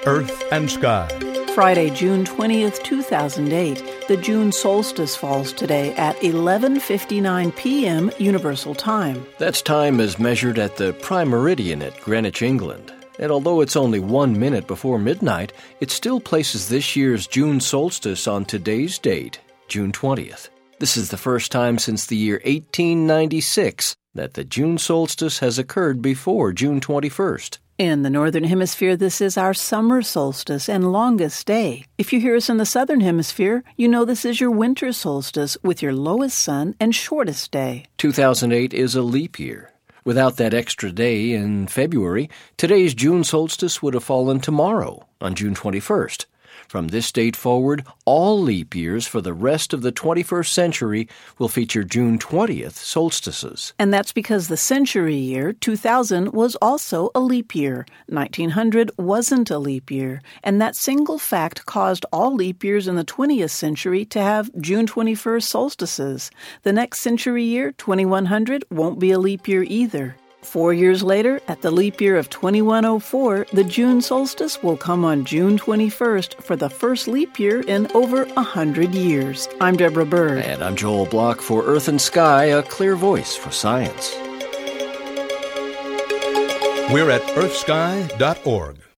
Earth and Sky. Friday, June 20th, 2008, the June solstice falls today at 11:59 p.m. Universal Time. That's time as measured at the prime meridian at Greenwich, England. And although it's only 1 minute before midnight, it still places this year's June solstice on today's date, June 20th. This is the first time since the year 1896 that the June solstice has occurred before June 21st. In the Northern Hemisphere, this is our summer solstice and longest day. If you hear us in the Southern Hemisphere, you know this is your winter solstice with your lowest sun and shortest day. 2008 is a leap year. Without that extra day in February, today's June solstice would have fallen tomorrow, on June 21st. From this date forward, all leap years for the rest of the 21st century will feature June 20th solstices. And that's because the century year, 2000, was also a leap year. 1900 wasn't a leap year. And that single fact caused all leap years in the 20th century to have June 21st solstices. The next century year, 2100, won't be a leap year either. 4 years later, at the leap year of 2104, the June solstice will come on June 21st for the first leap year in over 100 years. I'm Deborah Bird. And I'm Joel Block for Earth and Sky, a clear voice for science. We're at earthsky.org.